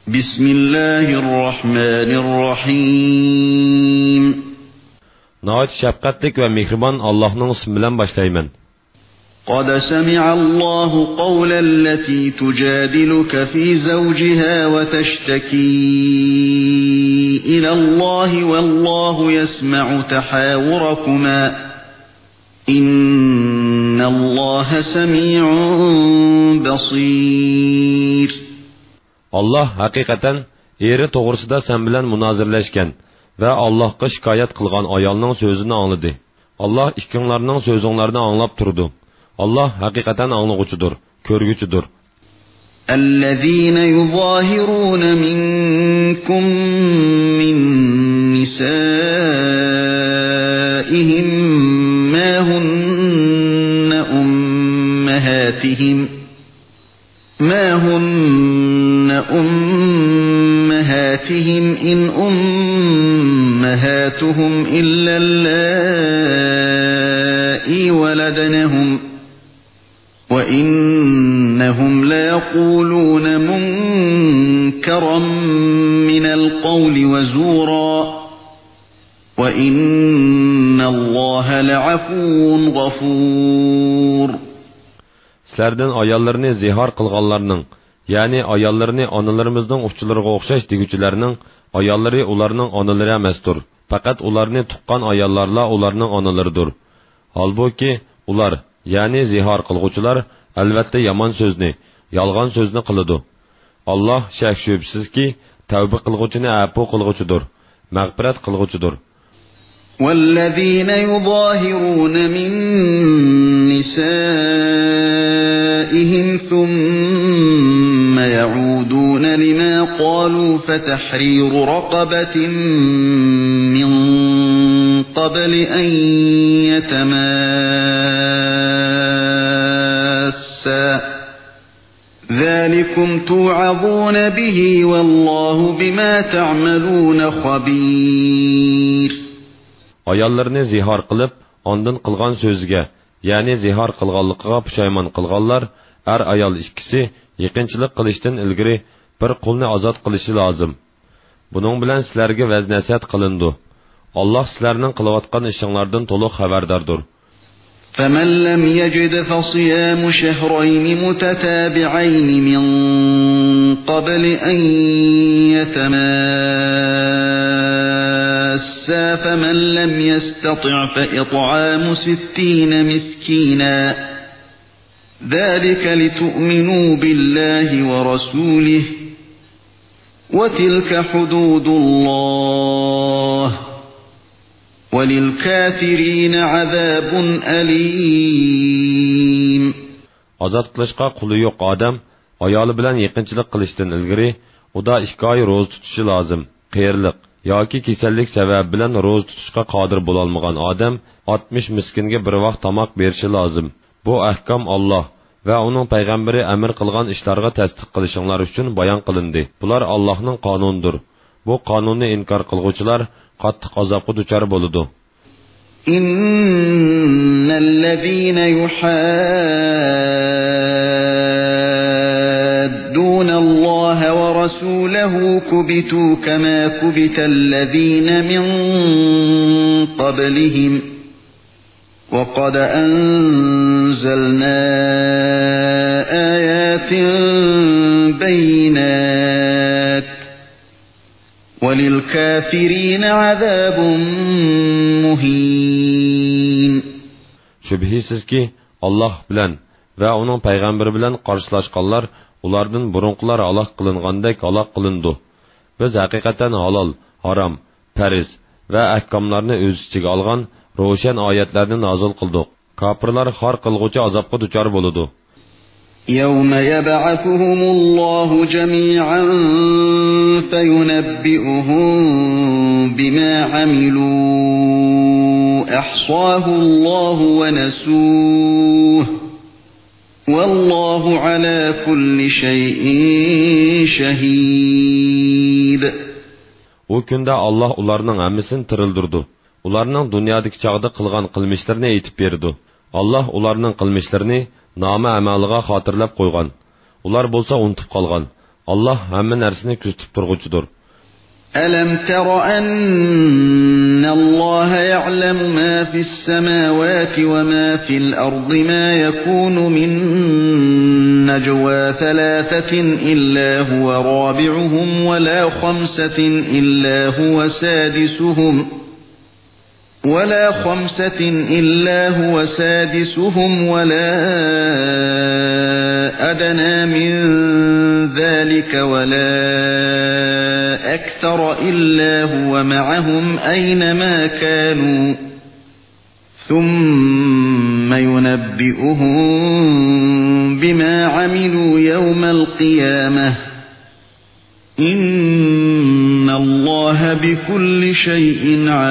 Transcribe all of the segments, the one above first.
Bismillahirrahmanirrahim. Nəhayət şəfqətlik və mehriban Allah'ın ismi bilan başlayman. قد سمع الله قول التي تجادلك في زوجها وتشتكي إلى الله والله يسمع تحاوركما إن الله سميع بصير. Allah haqiqatan eri to'g'risida sen bilan munozirlashgan va Allohga shikoyat qilgan ayolning so'zini angladi. Allah ikkinglarning so'zinglarni anglab turdi. Allah haqiqatan anglag'uchidir, ko'rguchidir. الذين يظاهرون منكم من نسائهم ما هن أمهاتهم إن أمهاتهم إلا اللائي ولدنهم وإنهم ليقولون منكرا من القول وزورا وإن الله لعفو غفور. Sizlardan ayollarni zihar qilganlarning, ya'ni ayollarni onalarimizning uçlarına o'xshash deguvchilarning ayollari ularning onalari emasdir. Faqat ularni tuqqan ayollarla ularning onalaridir. Halbuki ular, ya'ni zihar qilguvchilar albatta yomon so'zni, yolg'on so'zni qiladi. Allah shak shubsizki tavba qilguvchini afu qilguvchidir, mag'firat qilguvchidir. والذين يظاهرون من نسائهم ثم يعودون لما قالوا فتحرير رقبة من قبل أن يتماسا ذلكم توعظون به والله بما تعملون خبير. Ayollarni zihar qilib, ondan qilgan so'ziga, ya'ni zihar qilganligiga pushaymon qilganlar, ayol ikkisi yaqinchilik qilishdan ilgari bir qulni ozod qilishi lozim. Buning bilan sizlarga vaz-nasihat qilindi. Alloh sizlarning qilayotgan ishinglardan to'liq xabardordir. فمن لم يجد فصيام شهرين متتابعين من قبل أن يتماسا فمن لم يستطع فإطعام 60 مسكينا ذلك لتؤمنوا بالله ورسوله وتلك حدود الله وَلِلْكَافِرِينَ عَذَابٌ أَلِيمٌ. Azad qilishqa quli yo'q odam ayoli bilan yaqinchilik qilishdan ilgari uda 2 oy ro'za tutishi lozim. Qiyirliq yoki kasallik sababi bilan ro'za tutishga qodir bo'la olmagan odam 60 miskinga bir vaqt tomoq berishi lozim. Bu ahkom Alloh va uning payg'ambari amr qilgan ishlarga tasdiq qilishinglar uchun bayon qilindi. Bular Allohning qonunidir. Bu qonunni inkor qilguvchilar qattiq azobga duchor bo'ladi. Innallazina yuhadduna Alloha va rasulahu kubitu kama kubital min qablihim wa qad anzalna ayatin bayyinat وَلِلْكَافِرِينَ عَذَابٌ مُهِينٌ. Şübhisiz ki Allah bilan ve onun peygamberi bilan qarşılaşqanlar ulardan burunqlar halak qılınğandek halak qılındı. Biz haqiqatan halal, haram, fariz ve ahkamlarını öz içiga algan roşan ayetlerini nazil qıldık. Kafirlar xar qılğucu azapqa duçar boludu. يَوْمَ يَبْعَثُهُمُ اللَّهُ جَمِيعًا فَيُنَبِّئُهُم بِمَا عَمِلُوا أَحْصَاهُ اللَّهُ وَنَسُوهُ وَاللَّهُ عَلَى كُلِّ شَيْءٍ شَهِيدٌ. O kunda Allah ularning hammasini tirildirdi. Ularning dunyodagi chaqda qilgan qilmishlarini aytib berdi. Allah ularning qilmishlarini nama amaliga xotirlab qo'ygan. Ular bo'lsa unutib qolgan. Allah hamma narsani kuzatib turg'uchidir. ألم تر أن الله يعلم ما في السماوات وما في الأرض ما يكون من نجوى ثلاثة إلا هو رابعهم ولا خمسة إلا هو سادسهم ولا أدنى من ذلك ولا أكثر إلا هو معهم أينما كانوا ثم ينبئهم بما عملوا يوم القيامة إن الله بكل شيء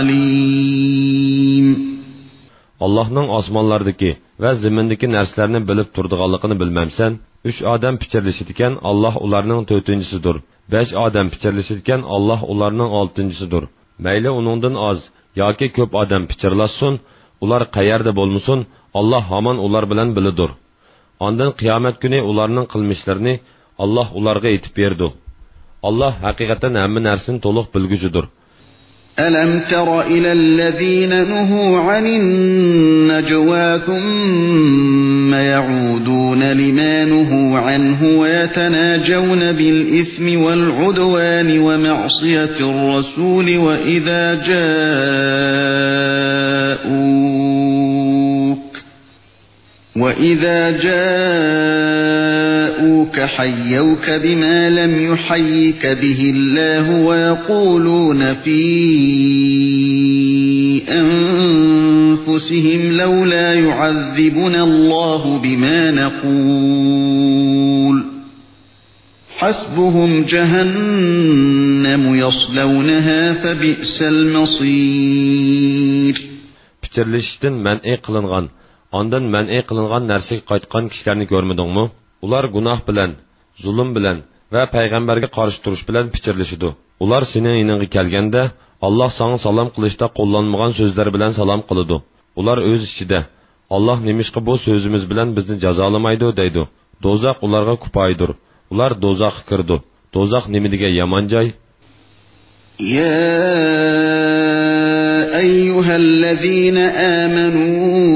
عليم. Allah'ның osmonlardagi va zimindagi narsalarni bilib turdiganligini bilmamsan? 3 odam pichirlashadigan, Allah ularning 4-chisidir. 5 odam pichirlashadigan, Allah ularning 6-chisidir. Mayli uningdan oz yoki ko'p odam pichirlashsin, ular qayerda bo'lmasin, Allah hamon ular bilan bilidir. Ondan qiyomat kuni ularning qilmishlarini Allah ularga aytib berdi. Allah haqiqatan hamma narsani to'liq bilguchidir. ألم تر إلى الذين نهوا عن النجوى ثم يعودون لما نهوا عنه ويتناجون بالإثم والعدوان ومعصية الرسول وإذا جاءوك حيوك بما لم يحيك به الله ويقولون في أنفسهم لولا يعذبنا الله بما نقول حسبهم جهنم يصلونها فبئس المصير. Pichirlashishdan man'i qilingan, ondan man'i qilingan narsaga qaytgan kishilarni ko'rmadingmi? Ular gunoh bilan, zulm bilan va payg'ambarga qarshi turish bilan pichirlashidi. Ular sening yoningga kelganda, Allah sana salom qilishda qo'llanmagan so'zlar bilan salom qiladi. Ular o'z ichida, Allah nemishqa bu so'zimiz bilan bizni jazolamaydi deydi. Do'zax ularga kupoydir. Ular do'zaxga kirdi. Do'zax nima degan yomon joy? Ya ayyuhallazina amanu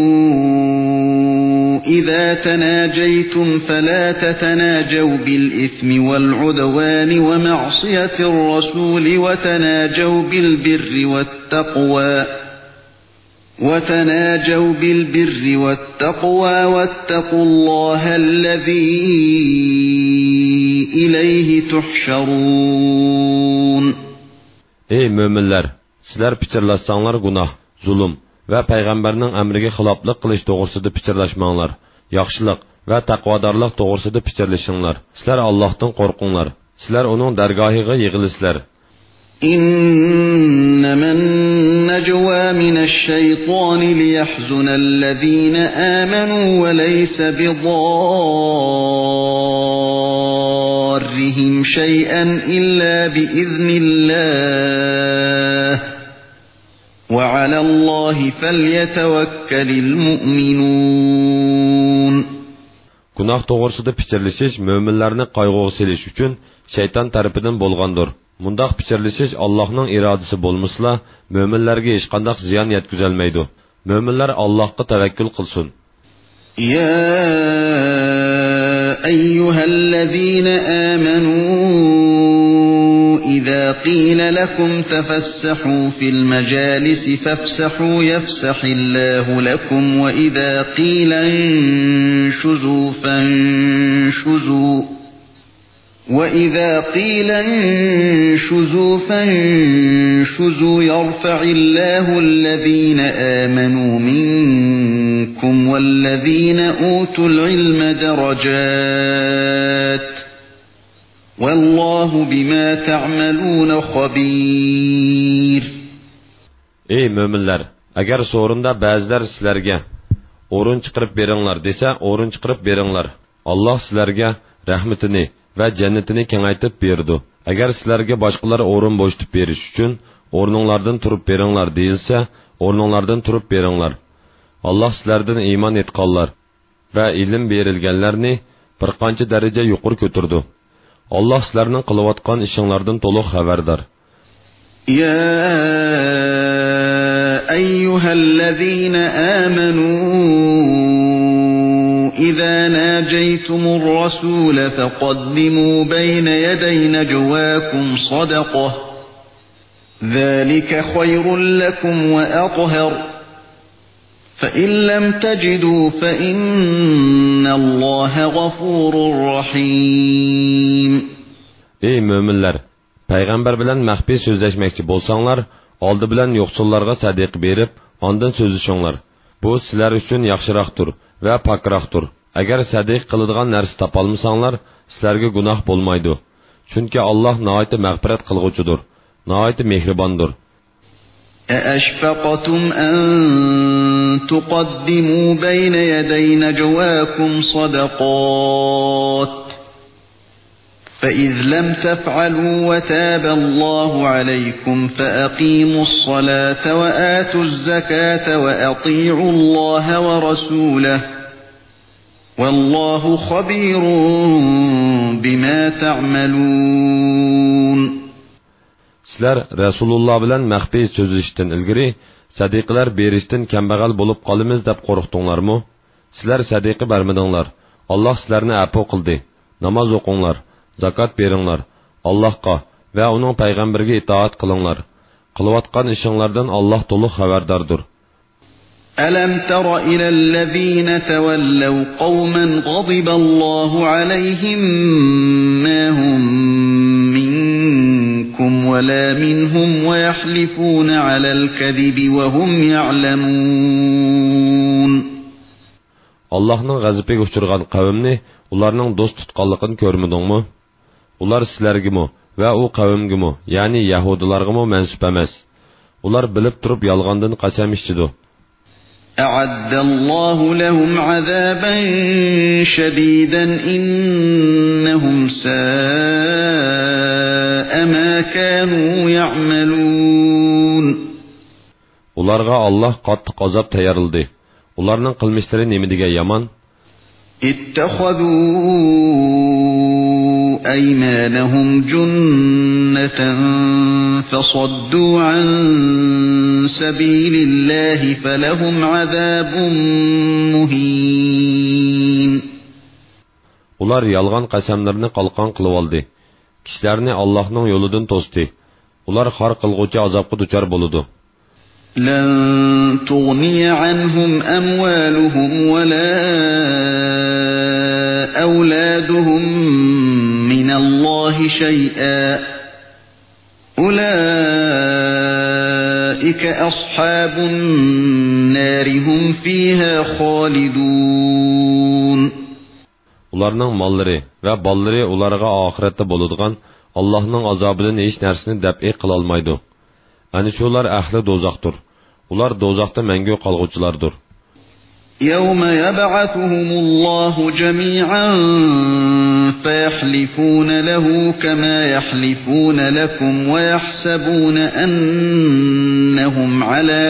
إذا تناجيتم فلا تتناجوا بالإثم والعدوان ومعصية الرسول وتناجوا بالبر والتقوى واتقوا الله الذي إليه تحشرون. Ey müminler! Sizler pichirlaşsanlar günah, zulüm ve peygamberinin emrige xiloflik qilish to'g'risida pichirlashmanglar. Yaxshilik va taqvodorlik to'g'risida pichirlashinglar. Sizlar Allohdan qo'rqinglar. Sizlar uning dargohiga yig'ilisizlar. إنما النجوى من الشيطان ليحزن الذين آمنوا وليس بضارهم شيئا إلا بإذن الله وعلى الله فليتوكل المؤمنون. Günah to'g'risida pichirlashish mo'minlarni qayg'uga selish uchun shayton tarafidan bo'lgandir. Mundaq pichirlashish Allohning irodasi bo'lmasa, mo'minlarga hech qanday ziyon yetkazolmaydi. Mo'minlar Allohga tavakkul qilsin. Ya ayyuhallazina amanu إذا قيل لكم تفسحوا في المجالس فافسحوا يفسح الله لكم وإذا قيل انشزوا فانشزوا يرفع الله الذين آمنوا منكم والذين أوتوا العلم درجات والله بما تعملون خبير. Ey müminler! Agar so'rinda ba'zilar sizlarga o'rin chiqarib beringlar desa, o'rin chiqarib beringlar. Allah sizlarga rahmatini va jannatini kengaytib berdi. Agar sizlarga boshqalar o'rin bo'shatib berish uchun o'rninglardan turib beringlar deyilsa, o'rninglardan turib beringlar. Allah sizlardan iymon etganlar va ilm berilganlarni bir qancha daraja yuqori ko'tardi. Allah sizlarning qilayotgan ishinglardan to'liq xabardor. Ya ayyuhallazina amanu idza najaytumur rasul faqaddimu bayna yaday najwaakum sadaqah ذلك خير لكم وأطهر فإن لم تجدوا فإن الله غفور رحيم. Ey müminler! Peygamber bilen məxfi sözləşməkçi bolsanlar, aldı bilen yoxsullarga sadiq berib, ondan sözləşіңlər. Bu sizlər üçün yaxşıraqdır və pakraqdır. Əgər sadiq qılıdığan nərsi tapalmısanlar, sizlərə günah bolmaydı. Çünki Allah nəhayət məğfirət qılğucudur, nəhayət mehribandır. أأشفقتم أن تقدموا بين يدي نجواكم صدقات فإذ لم تفعلوا وتاب الله عليكم فأقيموا الصلاة وآتوا الزكاة وأطيعوا الله ورسوله والله خبير بما تعملون. Sizler Resulullah bilen məxfi sözləşdən ilgiri sadiqlər berişdən kambag'al bo'lib qolamiz deb qo'rqdinglarmi? Sizler sadiqi bermedinglar. Allah sizlarni afo qildi. Namoz o'qinglar, zakot beringlar. Allohga va uning payg'ambariga itoat qilinglar. Qilayotgan ishinglardan Allah to'liq xabardordir. ألم تر إلى الذين تولوا قوما غضب الله عليهم ما هم منكم ولا منهم ويحلفون على الكذب وهم يعلمون. Allah'ın g'azabiga uchirgan qavmni ularning do'st tutganligini ko'rmadingmi? Ular sizlargimi va u qavmgimi, ya'ni yahudilargami mansub emas. Ular bilib turib yolg'ondan qasam ichdi. أعد الله لهم عذابا شديدا إنهم ساء ما كانوا يعملون. Ularga Allah qattiq azab tayyorladi. Ularning qilmishlari nima degan yomon? اتخذوا أيمانهم جنة فصدوا عن سبيل الله فلهم عذاب مهين. Ular yalğan qasamlarını qalqan qılıb aldı. Kişilərini Allah'ın yoludan to'sdi. Ular xar qılğucu azabqa duçar boludu. لن تغني عنهم أموالهم ولا أولادهم من الله شيئا أولئك أصحاب النار هم فيها خالدون. Ularning mollari va ballari ularga oxiratda bo'ladigan Allohning azobidan hech narsani dab'i qila olmaydi. Ani shular ahli do'zaxdir. Ular do'zaxda mangu qolg'uvchilardir. يوم يبعثهم الله جميعا فيحلفون له كما يحلفون لكم ويحسبون أنهم على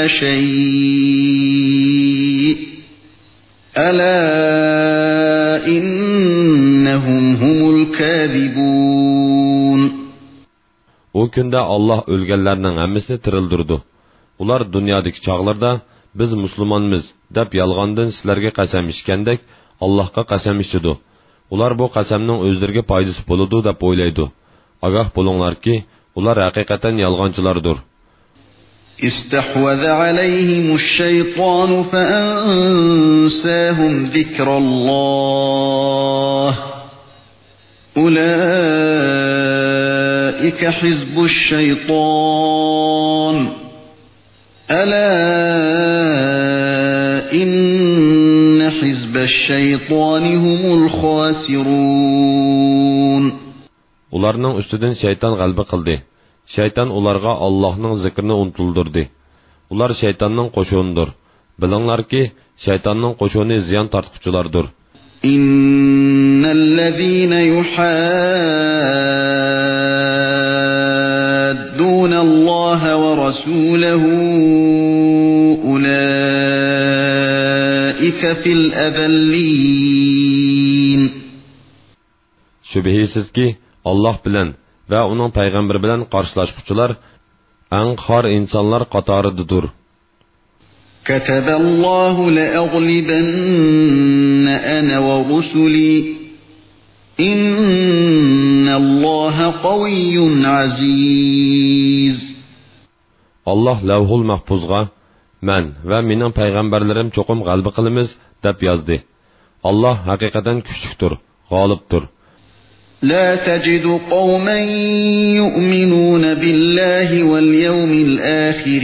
شيء ألا إنهم هم الكاذبون. O kunda Allah ölgənlərinin hamısını tirildirdi. Ular dünyadakı çağlarda biz musulmonmiz deb yolg'ondan sizlarga qasam ichgandek Allohga qasam ichdi. Ular bu qasamning o'zlariga foydasi bo'ladi deb o'ylaydi. Ogoh bo'linglarki, ular haqiqatan yolg'onchilardir. استحوذ عليهم الشيطان فأنساهم ذكر الله أولئك حزب الشيطان ألا إن حزب الشيطان هم الخاسرون. Ularning ustidan shayton g'alaba qildi. Shayton ularga Allohning zikrini unutildirdi. Ular shaytonning qo'shunidir. Bilinglarki, shaytonning qo'shuni ziyon tortquchilardir. Innallazina yuhadduna Alloha va rasulahu ulaika fil adallin. Shubhisizki Allah bilan va uning payg'ambari bilan qarshilashuvchilar eng xor insonlar qatoridadir. كتب الله لأغلبن أنا ورسلي إن الله قوي عزيز. Allah lavhul mahfuzga men va mening payg'ambarlarim cho'qim g'alaba qilamiz deb yozdi. Allah haqiqatan kuchlidir, g'olibdir. لا تجد قوما يؤمنون بالله واليوم الآخر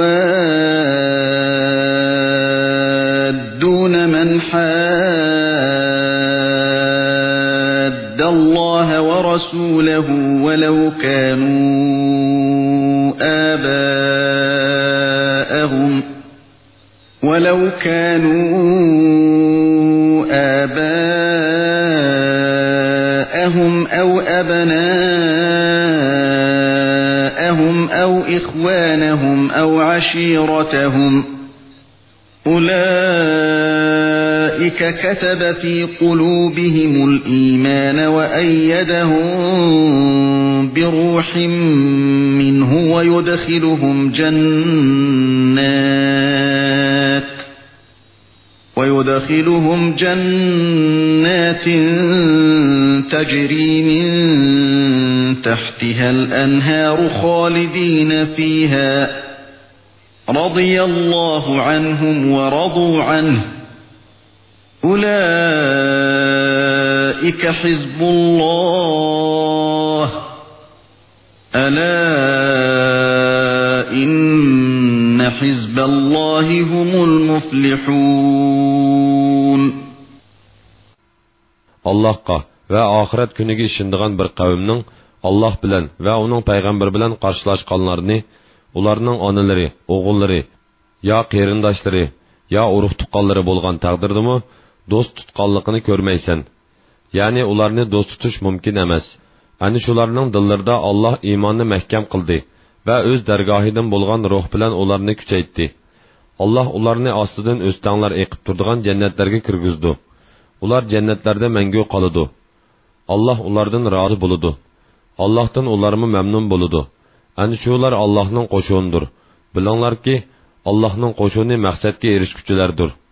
يوادون من حاد الله ورسوله ولو كانوا آباءهم أو أبناءهم أو إخوانهم أو عشيرتهم أولئك كتب في قلوبهم الإيمان وأيدهم بروح منه ويدخلهم جنات تجري من تحتها الأنهار خالدين فيها رضي الله عنهم ورضوا عنه أولئك حزب الله ألا إن حزب الله هم المفلحون. Allahqa va oxirat kuniga ishonadigan bir qavmning Allah bilan va uning payg'ambari bilan qarshilashganlarni ularning onalari, o'g'illari, yo qarindoshlari, yo urug' tuqqanlari bo'lgan taqdirdimi do'st tutganligini ko'rmaysan. Ya'ni ularni do'st tutish mumkin emas. Ani shularning dillarida Allah iymonni mahkam qildi va o'z dargohidan bo'lgan ruh bilan ularni kuchaytdi. Allah ularni ostidan o'stanglar eqib turadigan jannatlarga kirgizdi. Ular jannatlarda mangu qoladi. Allah ulardan rozi bo'ladi. Allohdan ularmi mamnun bo'ladi. Ani shular Allohning qo'shunidir. Bilinglarki, Allohning qo'shuni maqsadga erishguchilardir.